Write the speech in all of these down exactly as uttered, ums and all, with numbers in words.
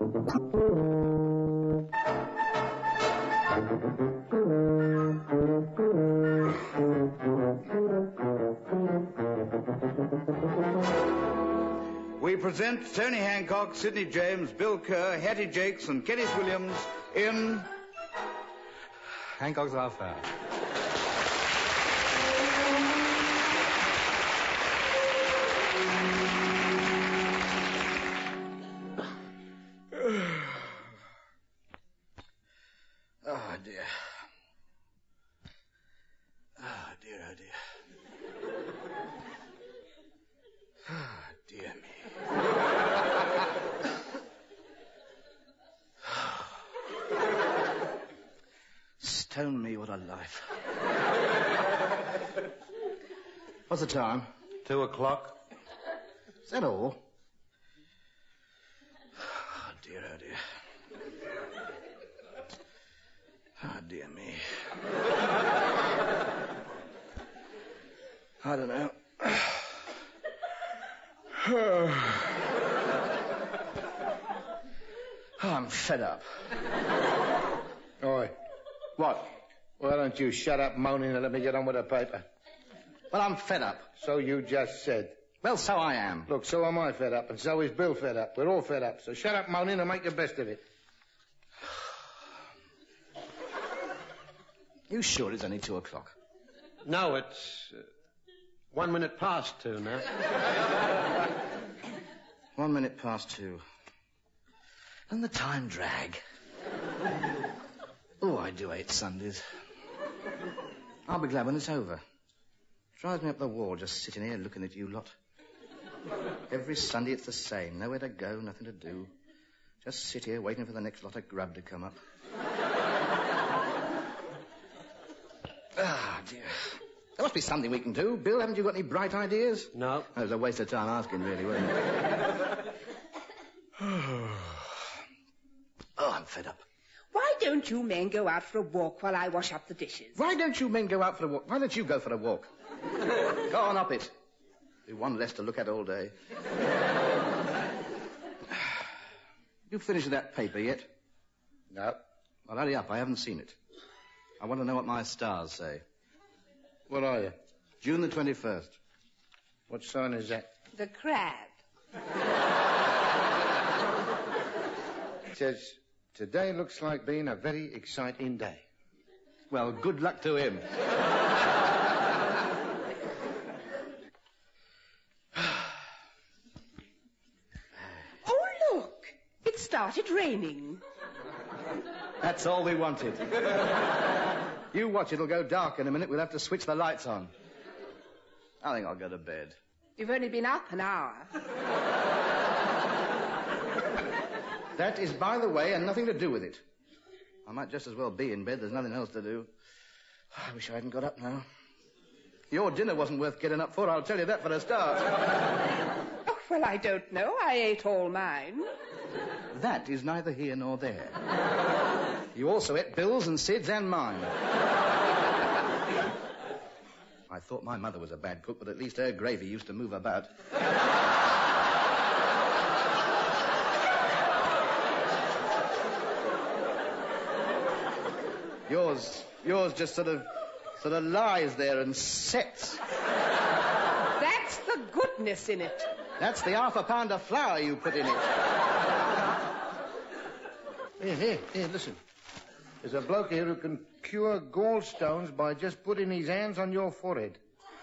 We present Tony Hancock, Sidney James, Bill Kerr, Hattie Jakes, and Kenneth Williams in Hancock's Affair. Oh, dear. Oh, dear, oh, dear. Oh, dear me. Stone me, what a life. What's the time? Two o'clock. Is that all? Oh, dear, oh, dear. Oh, dear me. I don't know. Oh, I'm fed up. Oi. What? Why don't you shut up moaning and let me get on with the paper? Well, I'm fed up. So you just said. Well, so I am. Look, so am I fed up, and so is Bill fed up. We're all fed up, so shut up moaning and make the best of it. You sure it's only two o'clock? No, it's uh, one minute past two now. One minute past two. And the time drag. Oh, I do hate Sundays. I'll be glad when it's over. Drives me up the wall just sitting here looking at you lot. Every Sunday it's the same. Nowhere to go, nothing to do. Just sit here waiting for the next lot of grub to come up. Ah, dear. There must be something we can do. Bill, haven't you got any bright ideas? No. That was a waste of time asking, really, wasn't it? Oh, I'm fed up. Why don't you men go out for a walk while I wash up the dishes? Why don't you men go out for a walk? Why don't you go for a walk? Go on up it. Be one less to look at all day. You finished that paper yet? No. Well, hurry up. I haven't seen it. I want to know what my stars say. What are you? June the twenty-first. What sign is that? The crab. It says, today looks like being a very exciting day. Well, good luck to him. Oh, look. It started raining. That's all we wanted. You watch, it'll go dark in a minute. We'll have to switch the lights on. I think I'll go to bed. You've only been up an hour. That is, by the way, and nothing to do with it. I might just as well be in bed. There's nothing else to do. I wish I hadn't got up now. Your dinner wasn't worth getting up for, I'll tell you that for a start. Oh, well, I don't know. I ate all mine. That is neither here nor there. You also ate Bill's and Sid's and mine. I thought my mother was a bad cook, but at least her gravy used to move about. Yours, yours just sort of, sort of lies there and sets. That's the goodness in it. That's the half a pound of flour you put in it. Here, here, here, listen. There's a bloke here who can cure gallstones by just putting his hands on your forehead.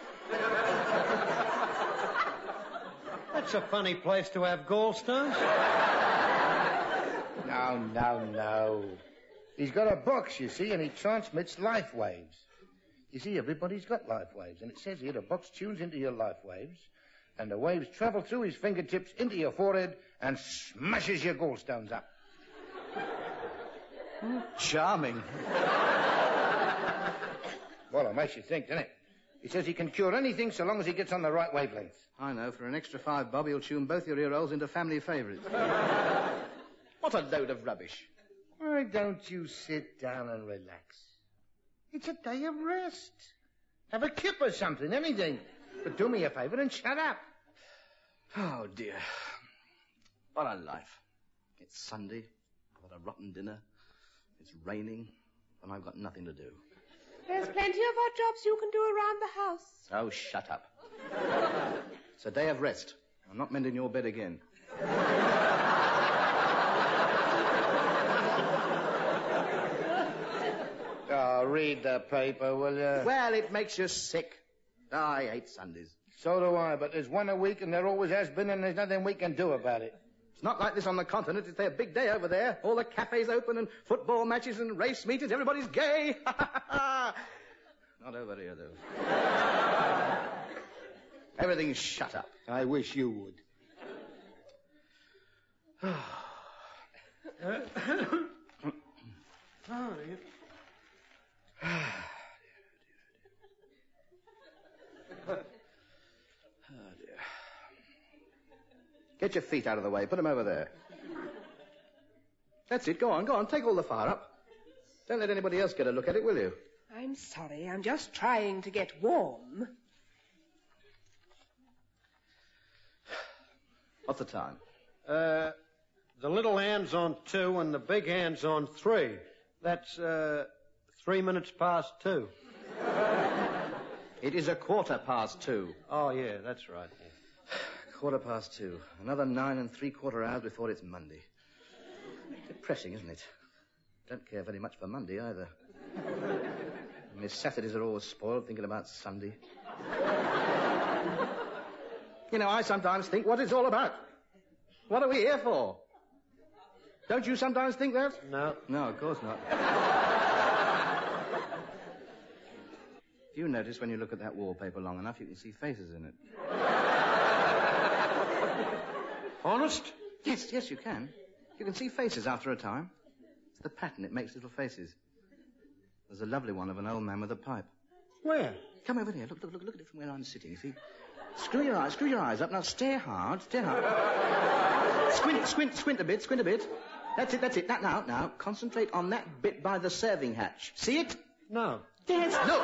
That's a funny place to have gallstones. No, no, no. He's got a box, you see, and he transmits life waves. You see, everybody's got life waves, and it says here the box tunes into your life waves, and the waves travel through his fingertips into your forehead and smashes your gallstones up. Charming. Well, it makes you think, doesn't it? He says he can cure anything so long as he gets on the right wavelength. I know. For an extra five bob, he'll tune both your ear rolls into family favourites. What a load of rubbish. Why don't you sit down and relax? It's a day of rest. Have a kip or something, anything. But do me a favour and shut up. Oh, dear. What a life. It's Sunday. I've had a rotten dinner. It's raining, and I've got nothing to do. There's plenty of odd jobs you can do around the house. Oh, shut up. It's a day of rest. I'm not mending your bed again. Oh, read the paper, will you? Well, it makes you sick. I hate Sundays. So do I, but there's one a week and there always has been and there's nothing we can do about it. It's not like this on the continent. It's their big day over there. All the cafes open and football matches and race meetings. Everybody's gay. Not over here, though. Everything's shut up. I wish you would. Oh, dear. Get your feet out of the way. Put them over there. That's it. Go on, go on. Take all the fire up. Don't let anybody else get a look at it, will you? I'm sorry. I'm just trying to get warm. What's the time? Uh, the little hand's on two and the big hand's on three. That's, uh, three minutes past two. It is a quarter past two. Oh, yeah, that's right. Yeah. Quarter past two. Another nine and three-quarter hours before it's Monday. Depressing, isn't it? Don't care very much for Monday, either. My Saturdays are always spoiled thinking about Sunday. You know, I sometimes think what it's all about. What are we here for? Don't you sometimes think that? No. No, of course not. If you notice when you look at that wallpaper long enough, you can see faces in it. Honest? Yes, yes, you can. You can see faces after a time. It's the pattern. It makes little faces. There's a lovely one of an old man with a pipe. Where? Come over here. Look, look, look, look at it from where I'm sitting, you see. Screw your eyes, screw your eyes up. Now stare hard, stare hard. Squint, squint, squint a bit, squint a bit. That's it, that's it. Now, now, now, concentrate on that bit by the serving hatch. See it? No. Yes, look.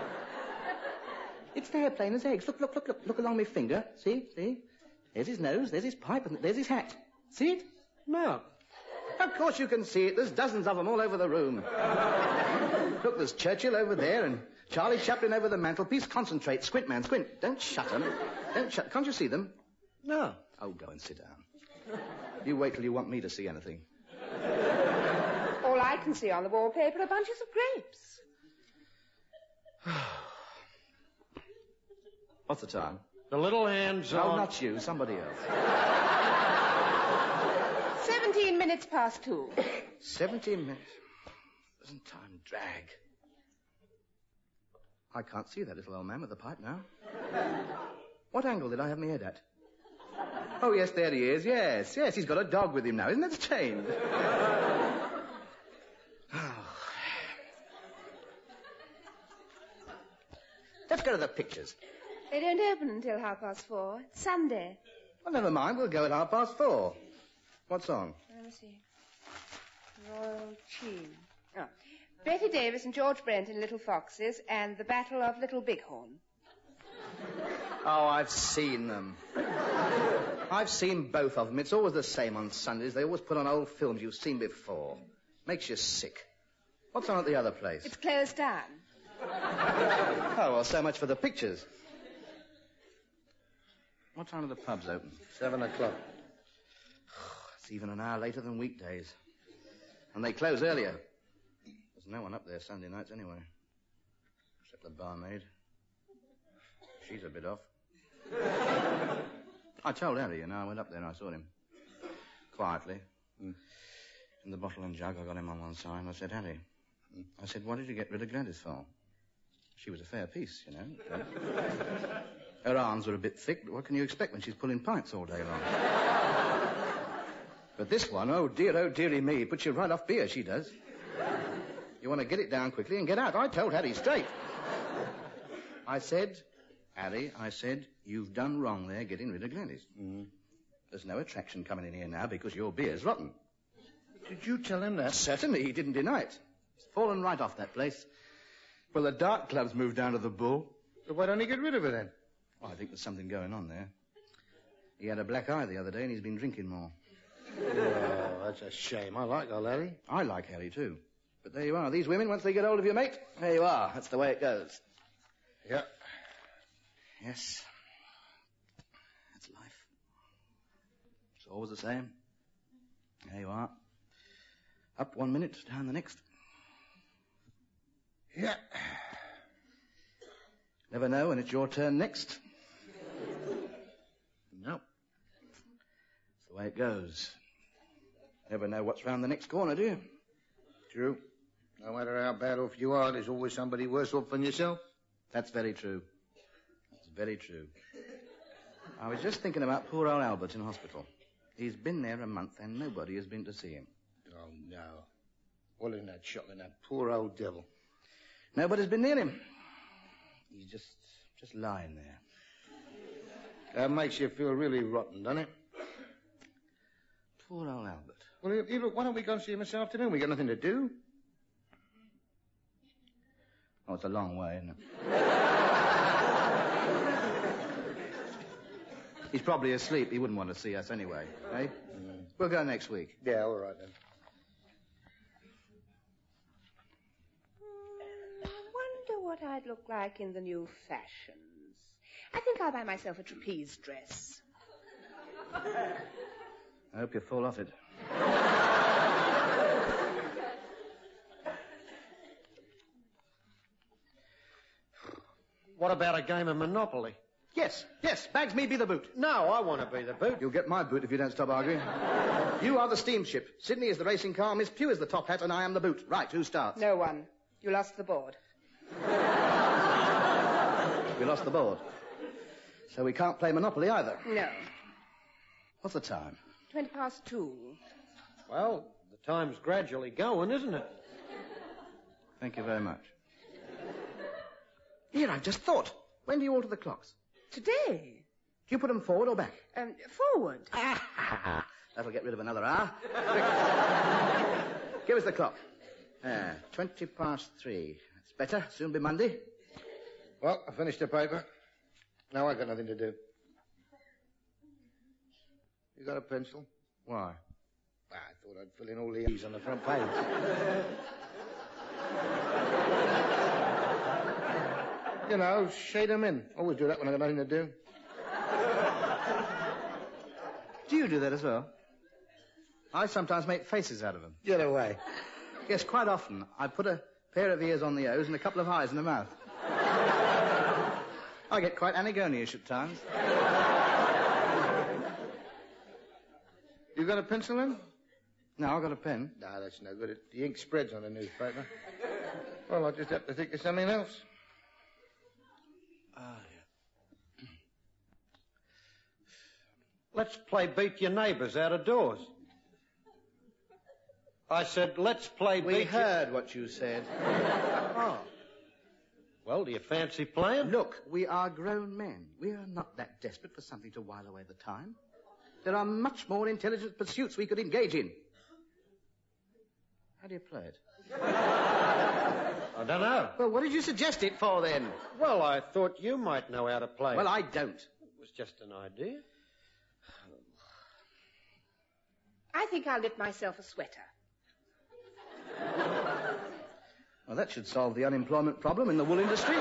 It's there, plain as eggs. Look, look, look, look. Look along my finger. See, see? There's his nose, there's his pipe, and there's his hat. See it? No. Of course you can see it. There's dozens of them all over the room. Look, there's Churchill over there and Charlie Chaplin over the mantelpiece. Concentrate. Squint, man, squint. Don't shut them. Don't shut. Can't you see them? No. Oh, go and sit down. You wait till you want me to see anything. All I can see on the wallpaper are bunches of grapes. What's the time? The little hand's No, on... not you. Somebody else. Seventeen minutes past two. Seventeen minutes. Doesn't time drag? I can't see that little old man with the pipe now. What angle did I have my head at? Oh, yes, there he is. Yes, yes, he's got a dog with him now. Isn't that chained? Oh. Let's go to the pictures. They don't open until half past four. It's Sunday. Well, never mind. We'll go at half past four. What's on? Let me see. Royal Cheese. Oh. Betty Davis and George Brent in Little Foxes and the Battle of Little Bighorn. Oh, I've seen them. I've seen both of them. It's always the same on Sundays. They always put on old films you've seen before. Makes you sick. What's on at the other place? It's closed down. Oh, well, so much for the pictures. What time are the pubs open? Seven o'clock. It's even an hour later than weekdays. And they close earlier. There's no one up there Sunday nights anyway. Except the barmaid. She's a bit off. I told Harry, you know, I went up there and I saw him. Quietly. Mm. In the bottle and jug, I got him on one side and I said, Harry, mm. I said, what did you get rid of Gladys for? She was a fair piece, you know. Her arms were a bit thick, but what can you expect when she's pulling pints all day long? But this one, oh dear, oh dearie me, puts you right off beer, she does. You want to get it down quickly and get out. I told Harry straight. I said, Harry, I said, you've done wrong there getting rid of Gladys. Mm-hmm. There's no attraction coming in here now because your beer's rotten. Did you tell him that? Certainly, he didn't deny it. It's fallen right off that place. Well, the dark club's moved down to the Bull. So why don't he get rid of it then? Well, I think there's something going on there. He had a black eye the other day and he's been drinking more. Oh, that's a shame. I like old Ellie. I like Ellie, too. But there you are. These women, once they get hold of your mate, there you are. That's the way it goes. Yeah. Yes. That's life. It's always the same. There you are. Up one minute, down the next. Yeah. Never know when it's your turn next. No. It's the way it goes. Never know what's round the next corner, do you? True. No matter how bad off you are, there's always somebody worse off than yourself. That's very true. That's very true. I was just thinking about poor old Albert in hospital. He's been there a month and nobody has been to see him. Oh, no. Well, isn't that shocking, that poor old devil? Nobody's been near him. He's just, just lying there. That makes you feel really rotten, doesn't it? Poor old Albert. Well, you, you look, why don't we go and see him this afternoon? We got nothing to do. Oh, it's a long way, isn't it? He's probably asleep. He wouldn't want to see us anyway, eh? Mm. We'll go next week. Yeah, all right then. I wonder what I'd look like in the new fashions. I think I'll buy myself a trapeze dress. I hope you fall off it. What about a game of Monopoly? Yes, yes, bags me be the boot. No, I want to be the boot. You'll get my boot if you don't stop arguing. You are the steamship. Sydney is the racing car. Miss Pugh is the top hat, and I am the boot. Right, who starts? No one. You lost the board. We lost the board. So we can't play Monopoly either. No. What's the time? Twenty past two. Well, the time's gradually going, isn't it? Thank you very much. Here, I've just thought. When do you alter the clocks? Today? Do you put them forward or back? Um, forward. Ah, that'll get rid of another hour. Give us the clock. Ah, twenty past three. That's better. Soon be Monday. Well, I finished the paper. Now I've got nothing to do. You got a pencil? Why? Ah, I thought I'd fill in all the E's on the front page. You know, shade them in. Always do that when I've got nothing to do. Do you do that as well? I sometimes make faces out of them. Get away. Yes, quite often. I put a pair of ears on the O's and a couple of eyes in the mouth. I get quite anagonish at times. You got a pencil in? No, I've got a pen. No, that's no good. It, the ink spreads on the newspaper. Well, I'll just have to think of something else. Ah, yeah. Let's play beat your neighbours out of doors. I said, let's play We beat heard what you said. your... Oh. Well, do you fancy playing? Look, we are grown men. We are not that desperate for something to while away the time. There are much more intelligent pursuits we could engage in. How do you play it? I don't know. Well, what did you suggest it for, then? Well, I thought you might know how to play. Well, I don't. It was just an idea. I think I'll knit myself a sweater. Well, that should solve the unemployment problem in the wool industry.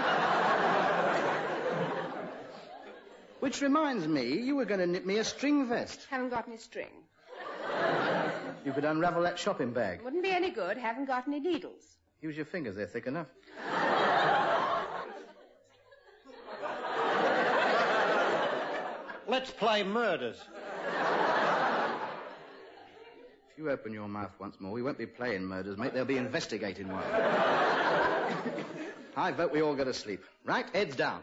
Which reminds me, you were going to knit me a string vest. Haven't got any string. You could unravel that shopping bag. Wouldn't be any good. Haven't got any needles. Use your fingers, they're thick enough. Let's play murders. If you open your mouth once more, we won't be playing murders, mate. They'll be investigating one. I vote we all go to sleep. Right? Heads down.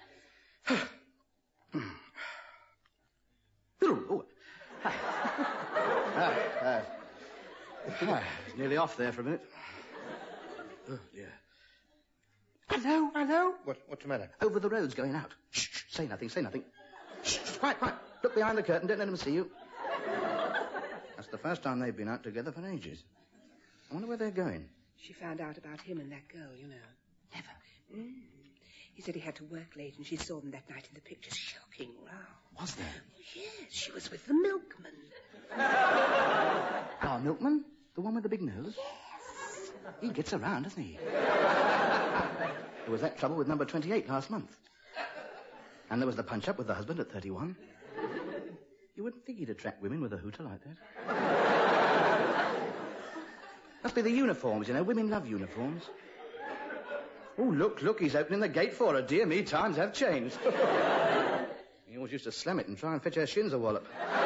Oh. Ah, ah. Ah, it's nearly off there for a minute. Oh, dear. Hello, hello. What, what's the matter? Over the road's going out. Shh, shh, say nothing, say nothing. Shh, shh, quiet, quiet. Look behind the curtain, don't let them see you. That's the first time they've been out together for ages. I wonder where they're going. She found out about him and that girl, you know. Never. Mm. He said he had to work late, and she saw them that night in the pictures. Shocking row. Was there? Yes, she was with the milkman. Our milkman? The one with the big nose? Yes. He gets around, doesn't he? There was that trouble with number twenty-eight last month. And there was the punch-up with the husband at thirty-one. You wouldn't think he'd attract women with a hooter like that. Must be the uniforms, you know. Women love uniforms. Oh, look, look, he's opening the gate for her. Dear me, times have changed. He always used to slam it and try and fetch her shins a wallop.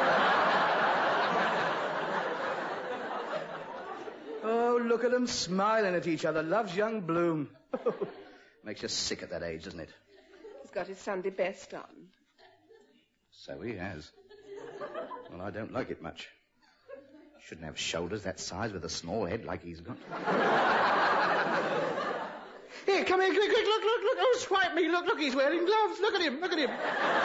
Oh, look at them smiling at each other. Love's young bloom. Makes you sick at that age, doesn't it? He's got his Sunday best on. So he has. Well, I don't like it much. Shouldn't have shoulders that size with a small head like he's got. Here, come here, quick, quick, look, look, look. Oh, swipe me. Look, look, he's wearing gloves. Look at him, look at him.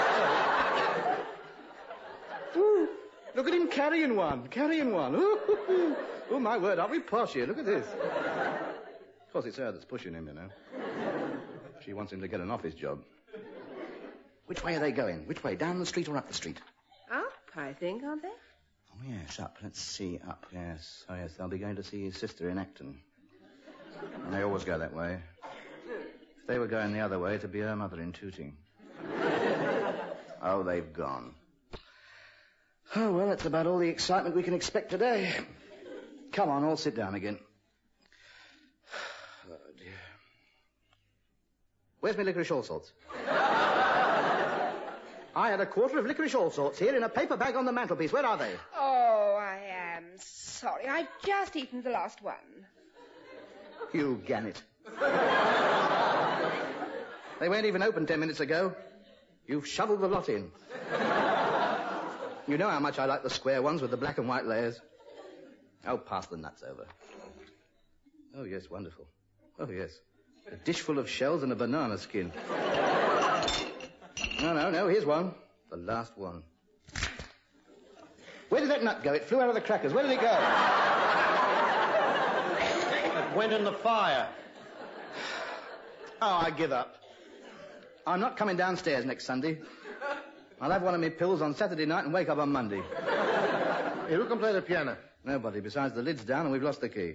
Ooh, look at him carrying one, carrying one. Ooh, oh, my word, aren't we posh here? Look at this. Of course, it's her that's pushing him, you know. She wants him to get an office job. Which way are they going? Which way, down the street or up the street? Up, I think, aren't they? Oh, yes, up. Let's see, up, yes. Oh, yes, they'll be going to see his sister in Acton. And they always go that way. If they were going the other way, it'd be her mother in Tooting. Oh, they've gone. Oh, well, that's about all the excitement we can expect today. Come on, all sit down again. Oh, dear. Where's my licorice all sorts? I had a quarter of licorice all sorts here in a paper bag on the mantelpiece. Where are they? Oh, I am sorry. I've just eaten the last one. You gannet. They weren't even open ten minutes ago. You've shoveled the lot in. You know how much I like the square ones with the black and white layers. Oh, pass the nuts over. Oh, yes, wonderful. Oh, yes. A dish full of shells and a banana skin. No, no, no, here's one. The last one. Where did that nut go? It flew out of the crackers. Where did it go? It went in the fire. Oh, I give up. I'm not coming downstairs next Sunday. I'll have one of my pills on Saturday night and wake up on Monday. Hey, who can play the piano? Nobody, besides the lid's down and we've lost the key.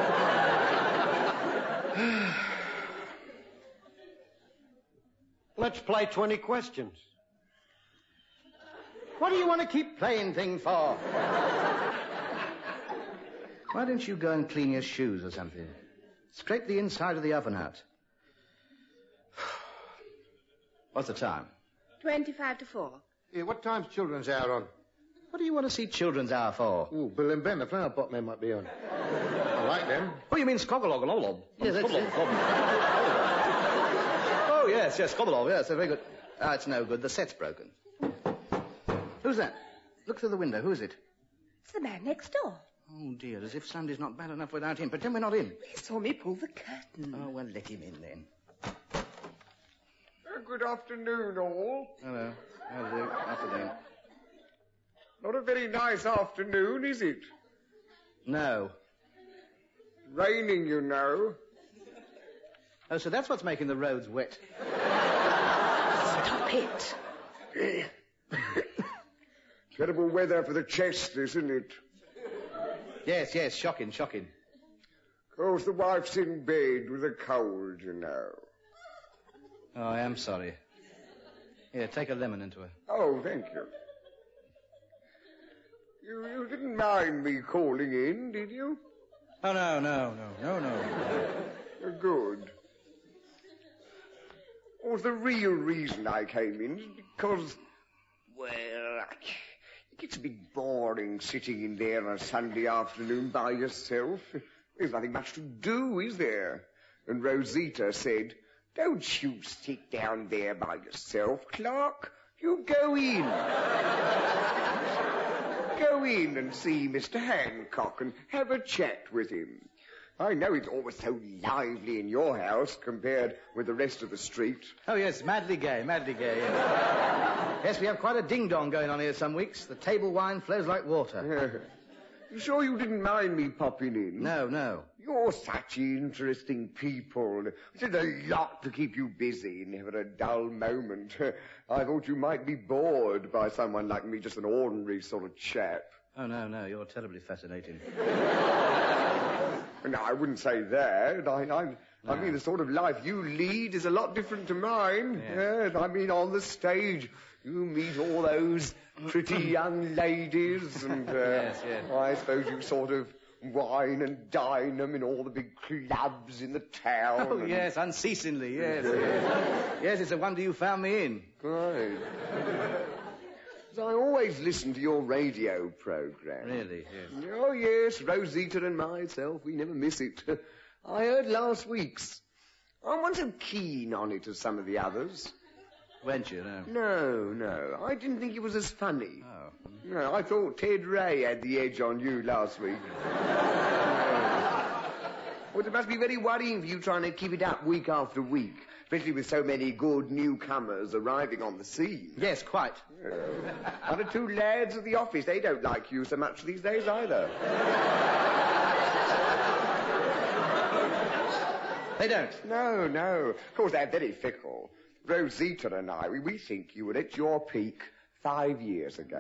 Let's play twenty questions. What do you want to keep playing things for? Why don't you go and clean your shoes or something? Scrape the inside of the oven out. What's the time? Twenty-five to four. Hey, what time's children's hour on? What do you want to see children's hour for? Ooh, Bill and Ben, the flower pot man might be on. I like them. Oh, you mean Skogolog? Yes, that's it. Oh, yes, yes, Skogolog, yes, very good. Ah, it's no good. The set's broken. Who's that? Look through the window. Who is it? It's the man next door. Oh, dear, as if Sunday's not bad enough without him. Pretend we're not in. He saw me pull the curtain. Oh, well, let him in then. Uh, good afternoon, all. Hello. How do you do? Afternoon. Not a very nice afternoon, is it? No. Raining, you know. Oh, so that's what's making the roads wet. Stop it. Terrible weather for the chest, isn't it? Yes, yes, shocking, shocking. Of course, the wife's in bed with a cold, you know. Oh, I am sorry. Here, take a lemon into her. Oh, thank you. You, you didn't mind me calling in, did you? Oh, no, no, no, no, no. Uh, Good. Well, the real reason I came in is because, well, it gets a bit boring sitting in there on a Sunday afternoon by yourself. There's nothing much to do, is there? And Rosita said, don't you sit down there by yourself, Clark. You go in. Go in and see Mister Hancock and have a chat with him. I know it's always so lively in your house compared with the rest of the street. Oh, yes, madly gay, madly gay, yes. Yes, we have quite a ding-dong going on here some weeks. The table wine flows like water. You sure you didn't mind me popping in? No, no. You're such interesting people. There's a lot to keep you busy, never a dull moment. I thought you might be bored by someone like me, just an ordinary sort of chap. Oh, no, no, you're terribly fascinating. No, I wouldn't say that. I, I, no. I mean, the sort of life you lead is a lot different to mine. Yes. Yes, I mean, on the stage, you meet all those pretty young ladies, and uh, Yes, yes. I suppose you sort of wine and dine them in all the big clubs in the town. Oh, and- yes, unceasingly, yes, yes. Yes, it's a wonder you found me in. Right. I always listen to your radio program. Really, yes. Oh, yes, Rosita and myself, we never miss it. I heard last week's. I wasn't so keen on it as some of the others. Weren't you, no? No, no, I didn't think it was as funny. Oh. No, I thought Ted Ray had the edge on you last week. Well, it must be very worrying for you trying to keep it up week after week, especially with so many good newcomers arriving on the scene. Yes, quite. Uh, one or two lads at the office, they don't like you so much these days either. They don't? No, no. Of course, they're very fickle. Rosita and I, we, we think you were at your peak five years ago.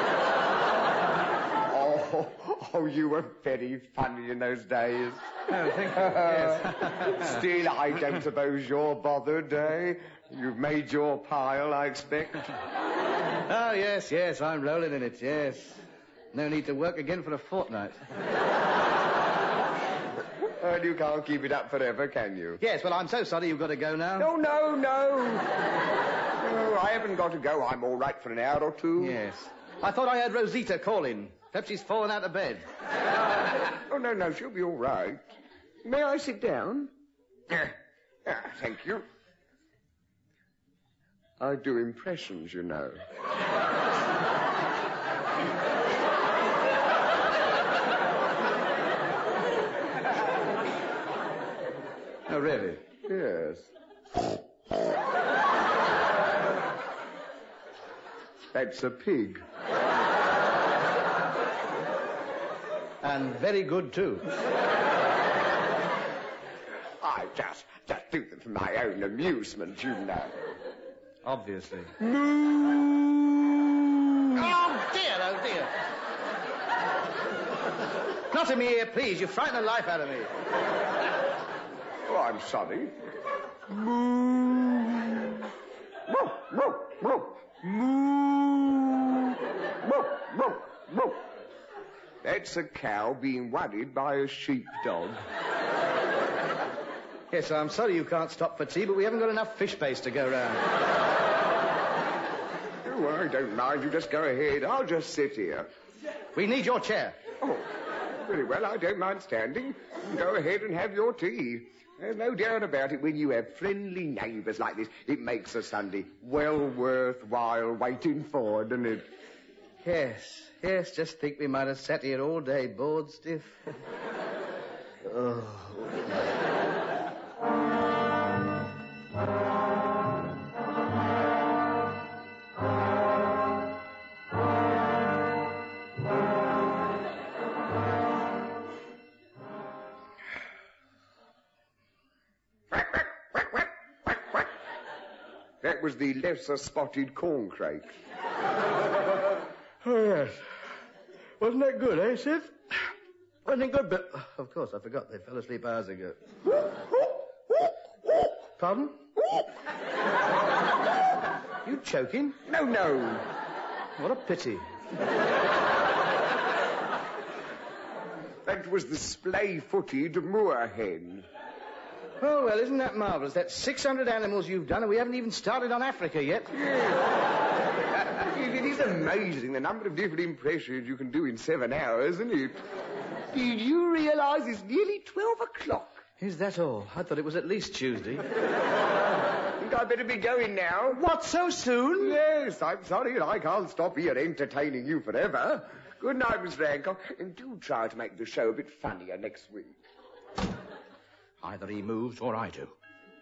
oh, oh, you were very funny in those days. Oh, thank you. Yes. Still, I don't suppose you're bothered, eh? You've made your pile, I expect. Oh, yes, yes, I'm rolling in it, yes. No need to work again for a fortnight. Well, you can't keep it up forever, can you? Yes, well, I'm so sorry you've got to go now. No, no, no. No, I haven't got to go. I'm all right for an hour or two. Yes. I thought I heard Rosita calling. Perhaps she's fallen out of bed. Oh, no, no, she'll be all right. May I sit down? Ah, thank you. I do impressions, you know. Oh, really? Yes. That's a pig. And very good, too. I just, just do them for my own amusement, you know. Obviously. Moo! Oh, dear, oh, dear. Not in me here, please. You frighten the life out of me. Oh, I'm sorry. Moo! Moo! Moo! Moo! Moo! Moo! Moo! Moo! That's a cow being worried by a sheepdog. Yes, I'm sorry you can't stop for tea, but we haven't got enough fish paste to go round. Oh, I don't mind. You just go ahead. I'll just sit here. We need your chair. Oh, very well. I don't mind standing. Go ahead and have your tea. There's no doubt about it. When you have friendly neighbours like this, it makes a Sunday well worthwhile waiting for, doesn't it? Yes, yes, just think we might have sat here all day, bored stiff. Oh. That was the lesser spotted corncrake. Oh, yes. Wasn't that good, eh, Sid? Wasn't it good, but... Of course, I forgot. They fell asleep hours ago. Pardon? You choking? No, no. What a pity. That was the splay-footed moorhen. Oh, well, isn't that marvellous? That's six hundred animals you've done, and we haven't even started on Africa yet. It is amazing the number of different impressions you can do in seven hours, isn't it? Did you realise it's nearly twelve o'clock? Is that all? I thought it was at least Tuesday. Think I'd better be going now. What, so soon? Yes, I'm sorry, I can't stop here entertaining you forever. Good night, Mister Hancock, and do try to make the show a bit funnier next week. Either he moves or I do.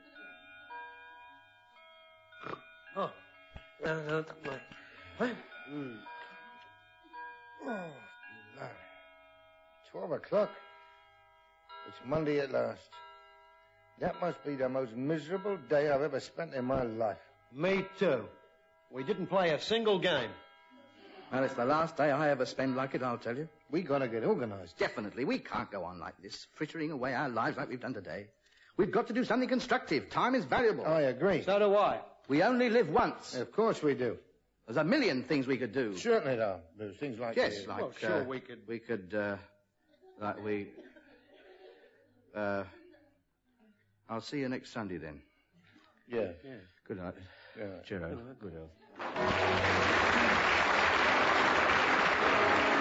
Oh. Uh, uh, what? Mm. Oh, no. Twelve o'clock. It's Monday at last. That must be the most miserable day I've ever spent in my life. Me too. We didn't play a single game. Well, it's the last day I ever spend like it, I'll tell you. We gotta get organized. Definitely. We can't go on like this, frittering away our lives like we've done today. We've got to do something constructive. Time is valuable. I agree. So do I. We only live once. Of course we do. There's a million things we could do. Certainly, though. There's things like Yes, uh, like... Well, sure, uh, we could- We could, uh... Like we... Uh... I'll see you next Sunday, then. Yeah. Yeah. Good night. Yeah. Cheerio. Good health.